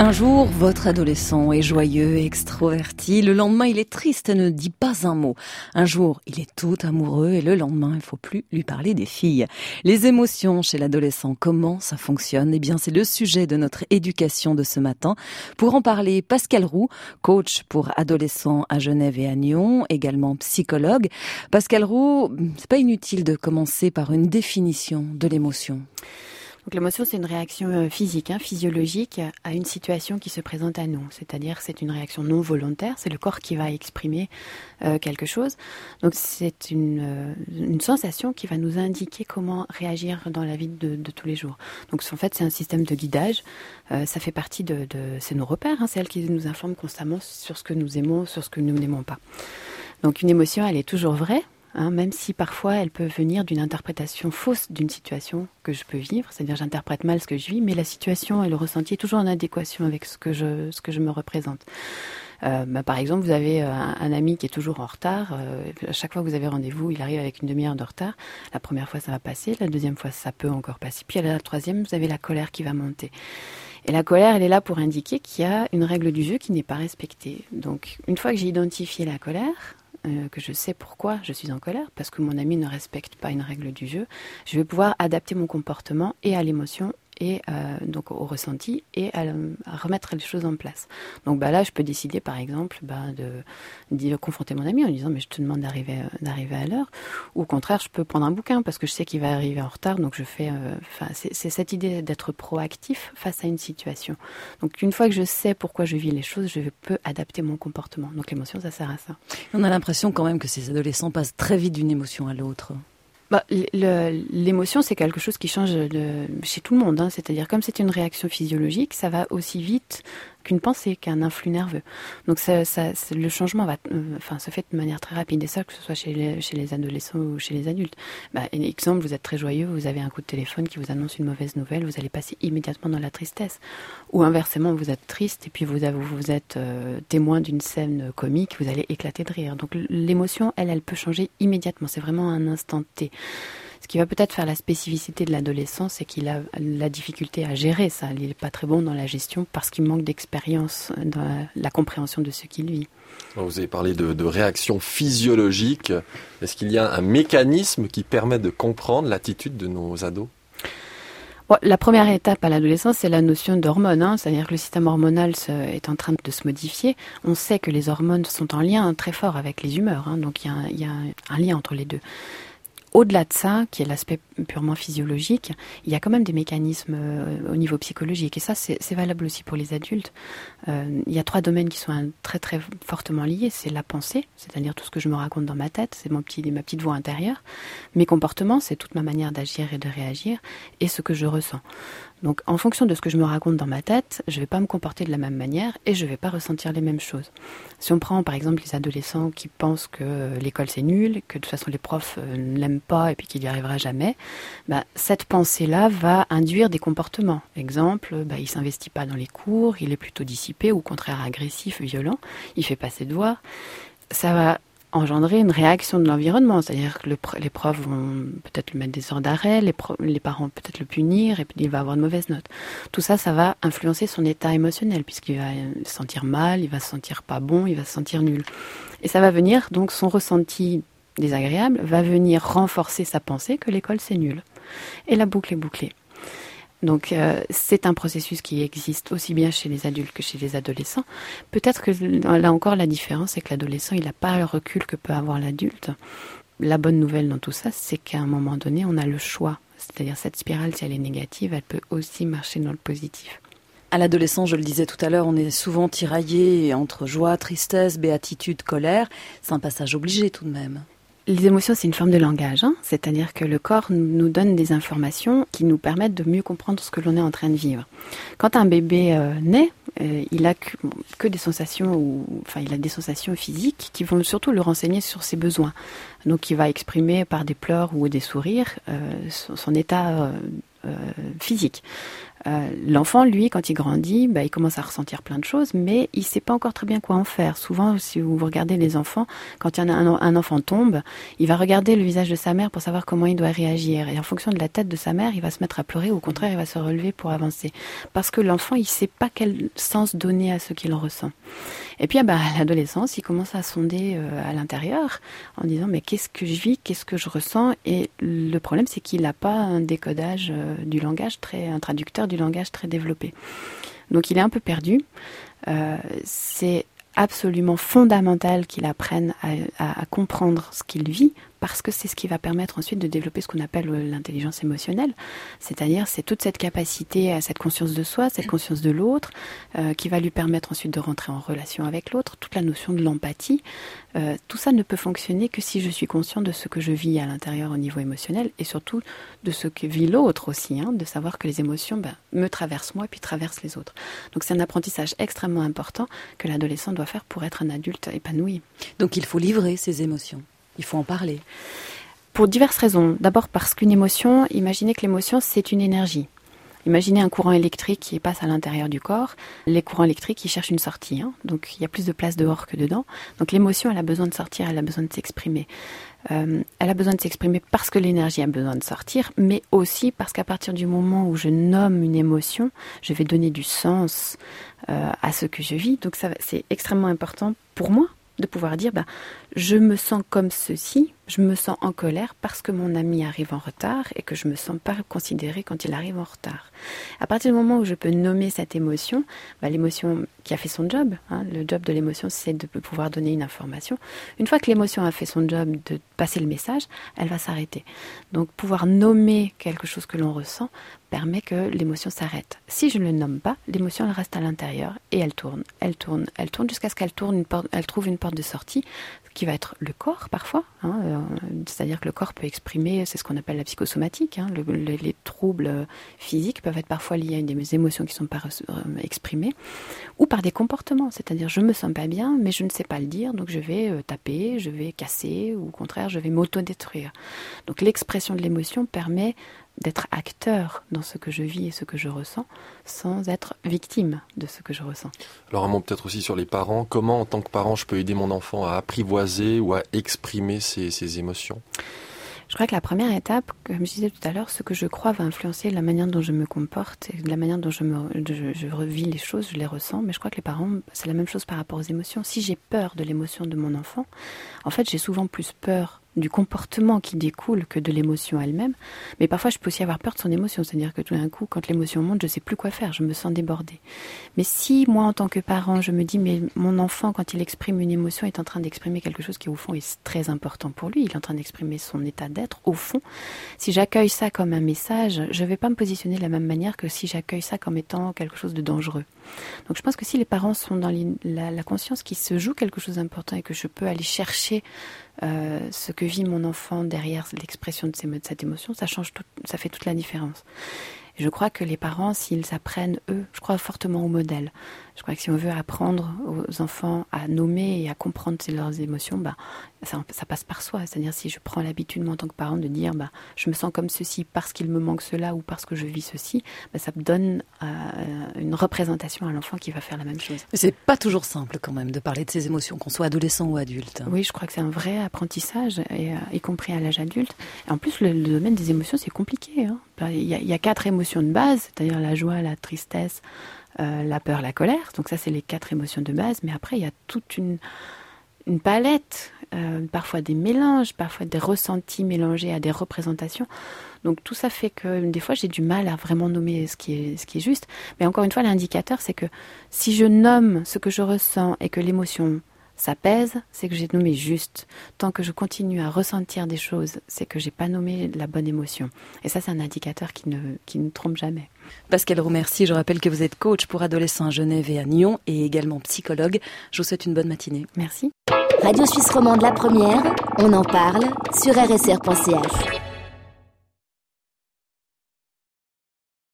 Un jour, votre adolescent est joyeux et extroverti. Le lendemain, il est triste et ne dit pas un mot. Un jour, il est tout amoureux et le lendemain, il ne faut plus lui parler des filles. Les émotions chez l'adolescent, comment ça fonctionne ? Eh bien, c'est le sujet de notre éducation de ce matin. Pour en parler, Pascal Roux, coach pour adolescents à Genève et à Nyon, également psychologue. Pascal Roux, c'est pas inutile de commencer par une définition de l'émotion. Donc l'émotion, c'est une réaction physique, physiologique à une situation qui se présente à nous. C'est-à-dire c'est une réaction non volontaire, c'est le corps qui va exprimer quelque chose. Donc c'est une sensation qui va nous indiquer comment réagir dans la vie de tous les jours. Donc en fait, c'est un système de guidage. Ça fait partie c'est nos repères, c'est elle qui nous informe constamment sur ce que nous aimons, sur ce que nous n'aimons pas. Donc une émotion, elle est toujours vraie. Même si parfois elle peut venir d'une interprétation fausse d'une situation que je peux vivre, c'est-à-dire j'interprète mal ce que je vis, mais la situation et le ressenti est toujours en adéquation avec ce que je me représente. Par exemple, vous avez un ami qui est toujours en retard. À chaque fois que vous avez rendez-vous, il arrive avec une demi-heure de retard. La première fois, ça va passer. La deuxième fois, ça peut encore passer. Puis à la troisième, vous avez la colère qui va monter. Et la colère, elle est là pour indiquer qu'il y a une règle du jeu qui n'est pas respectée. Donc, une fois que j'ai identifié la colère, que je sais pourquoi je suis en colère, parce que mon ami ne respecte pas une règle du jeu, je vais pouvoir adapter mon comportement et à l'émotion et donc au ressenti et à remettre les choses en place. Donc là, je peux décider par exemple de confronter mon ami en lui disant mais je te demande d'arriver à l'heure, ou au contraire je peux prendre un bouquin parce que je sais qu'il va arriver en retard, donc je fais. C'est cette idée d'être proactif face à une situation. Donc une fois que je sais pourquoi je vis les choses, je peux adapter mon comportement. Donc l'émotion, ça sert à ça. On a l'impression quand même que ces adolescents passent très vite d'une émotion à l'autre. L'émotion, c'est quelque chose qui change chez tout le monde. C'est-à-dire, comme c'est une réaction physiologique, ça va aussi vite qu'une pensée, qu'un influx nerveux. Donc le changement se fait de manière très rapide. Et ça, que ce soit chez les adolescents ou chez les adultes. Exemple, vous êtes très joyeux, vous avez un coup de téléphone qui vous annonce une mauvaise nouvelle, vous allez passer immédiatement dans la tristesse. Ou inversement, vous êtes triste et puis vous êtes témoin d'une scène comique, vous allez éclater de rire. Donc l'émotion, elle peut changer immédiatement. C'est vraiment un instant T. Ce qui va peut-être faire la spécificité de l'adolescent, c'est qu'il a la difficulté à gérer ça. Il n'est pas très bon dans la gestion parce qu'il manque d'expérience dans la compréhension de ce qu'il vit. Vous avez parlé de réaction physiologique. Est-ce qu'il y a un mécanisme qui permet de comprendre l'attitude de nos ados ? La première étape à l'adolescence, c'est la notion d'hormones. C'est-à-dire que le système hormonal est en train de se modifier. On sait que les hormones sont en lien très fort avec les humeurs. Donc il y a un lien entre les deux. Au-delà de ça, qui est l'aspect purement physiologique, il y a quand même des mécanismes au niveau psychologique. Et ça, c'est valable aussi pour les adultes. Il y a 3 domaines qui sont très très fortement liés. C'est la pensée, c'est-à-dire tout ce que je me raconte dans ma tête, c'est ma petite voix intérieure. Mes comportements, c'est toute ma manière d'agir et de réagir, et ce que je ressens. Donc, en fonction de ce que je me raconte dans ma tête, je ne vais pas me comporter de la même manière et je ne vais pas ressentir les mêmes choses. Si on prend, par exemple, les adolescents qui pensent que l'école, c'est nul, que de toute façon, les profs ne l'aiment pas et puis qu'il n'y arrivera jamais, cette pensée-là va induire des comportements. Exemple, il ne s'investit pas dans les cours, il est plutôt dissipé ou au contraire agressif, violent, il ne fait pas ses devoirs. Ça va engendrer une réaction de l'environnement, c'est-à-dire que les profs vont peut-être lui mettre des heures d'arrêt, les parents peut-être le punir et puis il va avoir de mauvaises notes. Tout ça, ça va influencer son état émotionnel puisqu'il va se sentir mal, il va se sentir pas bon, il va se sentir nul. Et ça va venir, donc son ressenti désagréable va venir renforcer sa pensée que l'école c'est nul. Et la boucle est bouclée. Donc c'est un processus qui existe aussi bien chez les adultes que chez les adolescents. Peut-être que là encore la différence c'est que l'adolescent il n'a pas le recul que peut avoir l'adulte. La bonne nouvelle dans tout ça, c'est qu'à un moment donné on a le choix. C'est-à-dire cette spirale, si elle est négative, elle peut aussi marcher dans le positif. À l'adolescent, je le disais tout à l'heure, on est souvent tiraillé entre joie, tristesse, béatitude, colère. C'est un passage obligé tout de même. Les émotions, c'est une forme de langage, c'est-à-dire que le corps nous donne des informations qui nous permettent de mieux comprendre ce que l'on est en train de vivre. Quand un bébé naît, il a que des sensations, il a des sensations physiques qui vont surtout le renseigner sur ses besoins. Donc il va exprimer par des pleurs ou des sourires son état physique. L'enfant, lui, quand il grandit, il commence à ressentir plein de choses, mais il sait pas encore très bien quoi en faire. Souvent, si vous regardez les enfants, quand un enfant tombe, il va regarder le visage de sa mère pour savoir comment il doit réagir. Et en fonction de la tête de sa mère, il va se mettre à pleurer, ou au contraire, il va se relever pour avancer. Parce que l'enfant, il sait pas quel sens donner à ce qu'il ressent. Et puis, à l'adolescence, il commence à sonder à l'intérieur en disant, mais qu'est-ce que je vis, qu'est-ce que je ressens? Et le problème, c'est qu'il n'a pas un décodage du langage un traducteur du langage très développé. Donc, il est un peu perdu. C'est absolument fondamental qu'il apprenne à comprendre ce qu'il vit, parce que c'est ce qui va permettre ensuite de développer ce qu'on appelle l'intelligence émotionnelle. C'est-à-dire, c'est toute cette capacité à cette conscience de soi, cette conscience de l'autre, qui va lui permettre ensuite de rentrer en relation avec l'autre, toute la notion de l'empathie. Tout ça ne peut fonctionner que si je suis conscient de ce que je vis à l'intérieur au niveau émotionnel, et surtout de ce que vit l'autre aussi, de savoir que les émotions me traversent moi et puis traversent les autres. Donc c'est un apprentissage extrêmement important que l'adolescent doit faire pour être un adulte épanoui. Donc il faut livrer ses émotions. Il faut en parler. Pour diverses raisons. D'abord parce qu'une émotion, imaginez que l'émotion, c'est une énergie. Imaginez un courant électrique qui passe à l'intérieur du corps. Les courants électriques, ils cherchent une sortie. Donc il y a plus de place dehors que dedans. Donc l'émotion, elle a besoin de sortir, elle a besoin de s'exprimer. Elle a besoin de s'exprimer parce que l'énergie a besoin de sortir, mais aussi parce qu'à partir du moment où je nomme une émotion, je vais donner du sens à ce que je vis. Donc ça, c'est extrêmement important pour moi de pouvoir dire, je me sens comme ceci, je me sens en colère parce que mon ami arrive en retard et que je me sens pas considérée quand il arrive en retard. À partir du moment où je peux nommer cette émotion, l'émotion qui a fait son job, le job de l'émotion, c'est de pouvoir donner une information. Une fois que l'émotion a fait son job de passer le message, elle va s'arrêter. Donc pouvoir nommer quelque chose que l'on ressent permet que l'émotion s'arrête. Si je ne le nomme pas, l'émotion elle reste à l'intérieur et elle tourne jusqu'à ce qu'elle trouve une porte de sortie qui va être le corps parfois, c'est-à-dire que le corps peut exprimer, c'est ce qu'on appelle la psychosomatique, les troubles physiques peuvent être parfois liés à des émotions qui ne sont pas exprimées, ou par des comportements, c'est-à-dire je me sens pas bien, mais je ne sais pas le dire, donc je vais taper, je vais casser, ou au contraire je vais m'autodétruire. Donc l'expression de l'émotion permet d'être acteur dans ce que je vis et ce que je ressens, sans être victime de ce que je ressens. Alors un mot peut-être aussi sur les parents. Comment, en tant que parent, je peux aider mon enfant à apprivoiser ou à exprimer ses émotions ? Je crois que la première étape, comme je disais tout à l'heure, ce que je crois va influencer la manière dont je me comporte et la manière dont je revis les choses, je les ressens. Mais je crois que les parents, c'est la même chose par rapport aux émotions. Si j'ai peur de l'émotion de mon enfant, en fait, j'ai souvent plus peur du comportement qui découle que de l'émotion elle-même. Mais parfois, je peux aussi avoir peur de son émotion. C'est-à-dire que tout d'un coup, quand l'émotion monte, je ne sais plus quoi faire, je me sens débordée. Mais si, moi, en tant que parent, je me dis, mais mon enfant, quand il exprime une émotion, est en train d'exprimer quelque chose qui, au fond, est très important pour lui. Il est en train d'exprimer son état d'être, au fond. Si j'accueille ça comme un message, je ne vais pas me positionner de la même manière que si j'accueille ça comme étant quelque chose de dangereux. Donc, je pense que si les parents sont dans la conscience qu'il se joue quelque chose d'important et que je peux aller chercher ce que vit mon enfant derrière l'expression de cette émotion, ça fait toute la différence. Et je crois que les parents, s'ils apprennent, eux, je crois fortement au modèle. Je crois que si on veut apprendre aux enfants à nommer et à comprendre leurs émotions, ça passe par soi. C'est-à-dire si je prends l'habitude, moi, en tant que parent, de dire je me sens comme ceci parce qu'il me manque cela ou parce que je vis ceci, ça me donne une représentation à l'enfant qui va faire la même chose. Mais c'est pas toujours simple quand même de parler de ses émotions, qu'on soit adolescent ou adulte. Oui, je crois que c'est un vrai apprentissage, y compris à l'âge adulte. Et en plus, le domaine des émotions, c'est compliqué. Il y a 4 émotions de base, c'est-à-dire la joie, la tristesse, la peur, la colère. Donc ça, c'est les 4 émotions de base. Mais après, il y a toute une palette, parfois des mélanges, parfois des ressentis mélangés à des représentations. Donc tout ça fait que des fois, j'ai du mal à vraiment nommer ce qui est juste. Mais encore une fois, l'indicateur, c'est que si je nomme ce que je ressens et que l'émotion s'apaise, c'est que j'ai nommé juste. Tant que je continue à ressentir des choses, c'est que j'ai pas nommé la bonne émotion. Et ça, c'est un indicateur qui ne trompe jamais. Pascale Roumercy, je rappelle que vous êtes coach pour adolescents à Genève et à Nyon et également psychologue. Je vous souhaite une bonne matinée. Merci. Radio Suisse Romande, la première, on en parle sur rsr.ch.